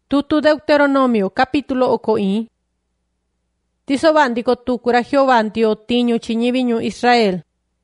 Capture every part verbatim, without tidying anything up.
Tutu Deuteronomio capítulo ocoín. Tisobandiko tukura Jehová ntio tiñu chiñiviñu Israel.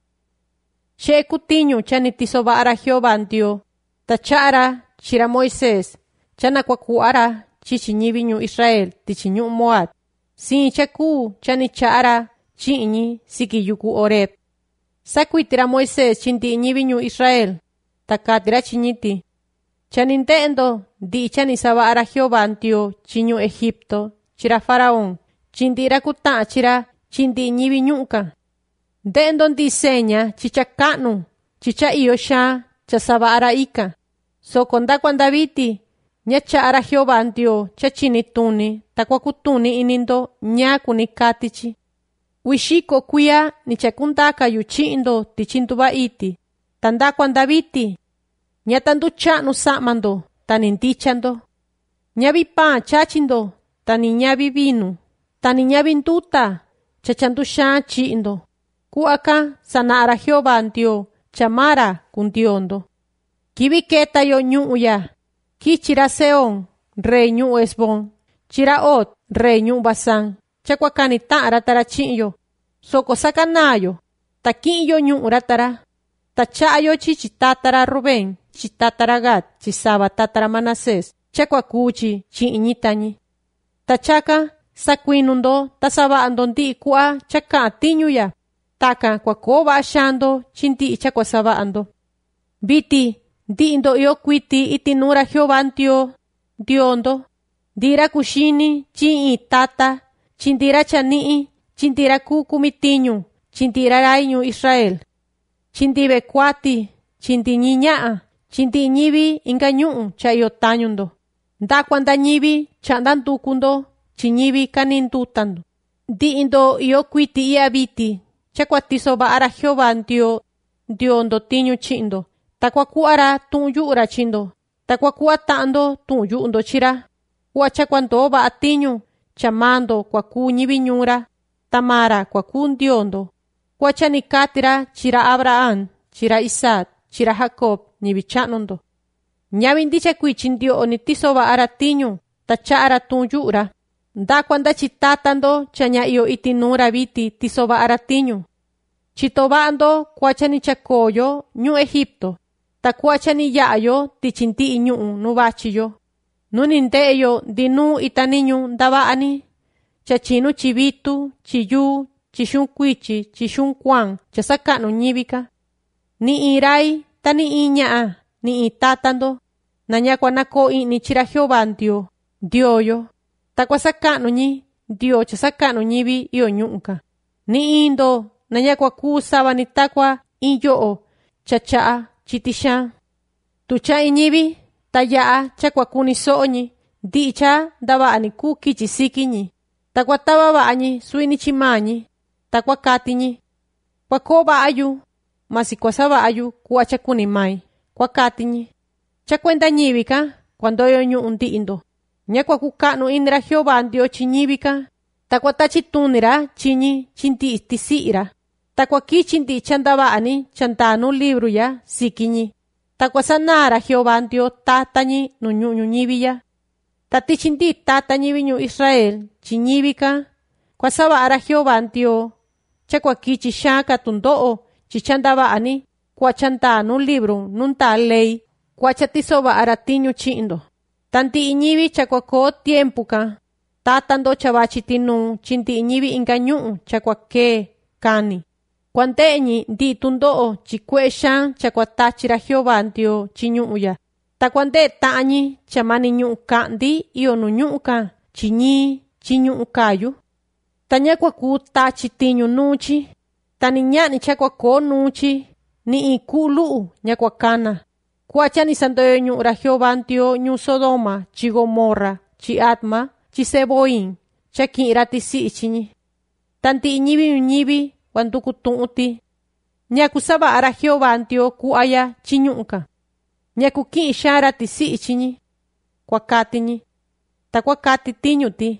Sheku tiñu chani tisobara Jehová ntio. Tachara chira Moisés. Chana kwakuara chichiñiviñu Israel tichiñu Moab. Sin chaku chani chara chiñi sikiyuku Oreb. Sakuitira Moisés chinti ñiviñu Israel. Takatira chiñiti. Chanintendo di chani sabara Jehová ntio chiñu Egipto. Chira Faraón. Chindira kuta chira chindi ñivi ñuka. Dendo diseña chicha kanu. Chicha iyo sha cha sabara ika. So konda kwanda viti. Nya chara Jehová ntio cha chini tuni. Takwa kutuni inindo nya kunikatichi. Wishiko kuya ni chakundaka yuchindo tichintuba iti. Tanda kwanda viti. Nya tandu chanu samando tanintichando. Nya vipa chachindo tani nya vivinu. Tani nya vinduta chachandu sha chindo. Kuaka sanara Jehová ntio chamara kundiondo. Kiviketa yo ñuya. Kichira Seón rey ñu Esbón. Chira Ot rey ñu Basán. Chakwakani ta'ara tara chiyo. Soko sakanayo. Takiyo ñu ratara. Tachayo chichi tatara Rubén. Chitatara Gad. Chisaba tatara Manasés. Chakwakuchi chiñitañi. Tachaka sakuinundo tasaba andondi kua chaka tiñuya. Taka kwakoba ashando chinti chakwasaba ando. Biti dindo yo kwiti itinura Jehová ntio diondo. Dira kushini chi tata. Chindira chanii. Chindira kukumitiñu. Chindira raiñu Israel. Chindibe kwati. Chindi ñiñaa. Chindi ñibi ingañu chayo tañundo. Da kwanda ñibi chandandukundo. Chiñibi kanindutando. Di indo iyo kwiti iya biti. Chakwatiso baara Jehová ntio diondo tiñu chindo. Takwakuara tunyura chindo. Takwakua tando tunyundo chira. Kua chakwando ba tiñu. Chamando kwaku ñibiñura. Tamara kwaku ndiondo. Kua chanikatira chira Abraham. Chira Isaac. Chira Jacob ñibichanando. Ñabindicha kuichindio onitiso baara tiñu. Tachara tunyura. Da kwanda chitatando chanya iyo itinura biti tisoba aratiño. Chitobando kuachani chakoyo ñu Egipto. Ta kuachani yayo tichinti ñu nubachiyo. Nunindeyo dinu itaniñu dabaani. Chachinu chibitu, chiyu, chishun kuichi, chishun kwan, chasakano ñibika. Ni irai, tani iñaa, ni itatando. Nanyakwanako ni chira Jehová ntio, dioyo. Takwa sakano ñi, dio cha sakano ñibi iyo ñunka. Ni indo, nanya kwa kusaba ni takwa inyo chacha chitisha. Tucha iñibi, tayaa chakwa kuni soñi, di cha daba ni kuki chisiki ñi. Takwa taba bañi, suini chimañi, takwa kati ñi. Kwa koba ayu, masi kwa saba ayu, kuwa chakuni mai, kwa kati ñi. Chakwenda ñibika, cuando yo ñu undi indo. Nyakwa kukanu inira Jehová ntio chiñibika. Takwa tachitunira chiñi chinti istisiira. Takwa ki chinti chandabaani chantanu libro ya sikiñi. Takwa sanara Jehová ntio tatañi nuñuñu ñibiya. Tati chinti tatañi viñu Israel chiñibika. Kwa sabara Jehová ntio. Chakwa ki chishaka tundoo chichandabaani. Kwa chantanu libro nunta ley. Kwa chatisoba aratiñu chindo. Tanti iñibi chakwako tiempo ka. Tatando chabachitinu chinti iñibi ingañu chakwake kani. Cuanteñi di tundo chikweshan chakwatachira Jehová ntio chiñuya. Ta cuante tañi chamani ñu kandi iyo nuñu ka chiñi chiñu kayu. Tanya kwaku tachitiñu nuchi. Tani ñani chakwako nuchi. Ni ikulu ñakwakana. Kuachani santoyo ñu ra Jehová ntio ñu Sodoma, chi Gomorra, chi Atma, chi Seboín, chakira tisi chiñi. Tanti ñibi ñibi, wanduku tuuti. Nyaku sabara Jehová ntio kuaya chiñuka. Nyaku ki ishara tisi chiñi. Kwakati ñi. Ta kwakati tiñu ti.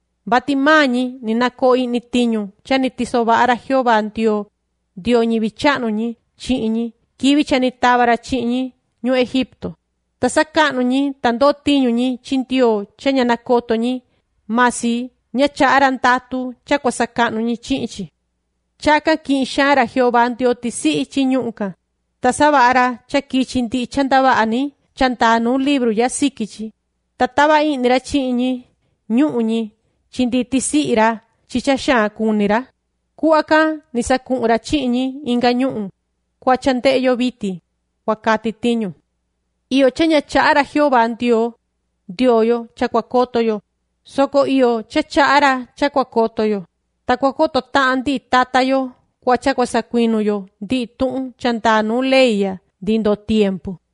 Batimañi ni nakoi ni tiñu, chani tisobara Jehová ntio, dio ñibi chano ñi, chiñi, kibi chani tabara chiñi. Ñu Egipto. ta saka'nu ñi ta ndoo tiñu ñi chi Ndyoo cha ña nakoto ñi masi ña cha'ra ndatu cha kua saka'nu ñi chi'in chi. Chakan ki'in xaan ra Jehová Ndyoo tisi'i chi ñu'u kan, ta sava'a ra cha kichi ndi'i cha ndava'a ni cha ndaa nuu libru ya siki chi, ta tava i'ni ra chi'in ñi ñu'u ñi chi ndi'i tisi'i ra chi cha xaan kuni ra. Ku'va kan ni saku'un ra chi'in ñi inga ñu'u, kua cha nde'yo viti, kua kati tiñu. Iyo cha ña cha'a ra Jehová Ndyoo, Ndyoo yo cha kua koto yo, soko iyo cha cha'a ra cha kua koto yo, ta kua koto ta'an ndi'i tata yo, kua cha kua sakuinu yo ndi'i tu'un cha ndaa nuu ley ya ndi ndo tiempo.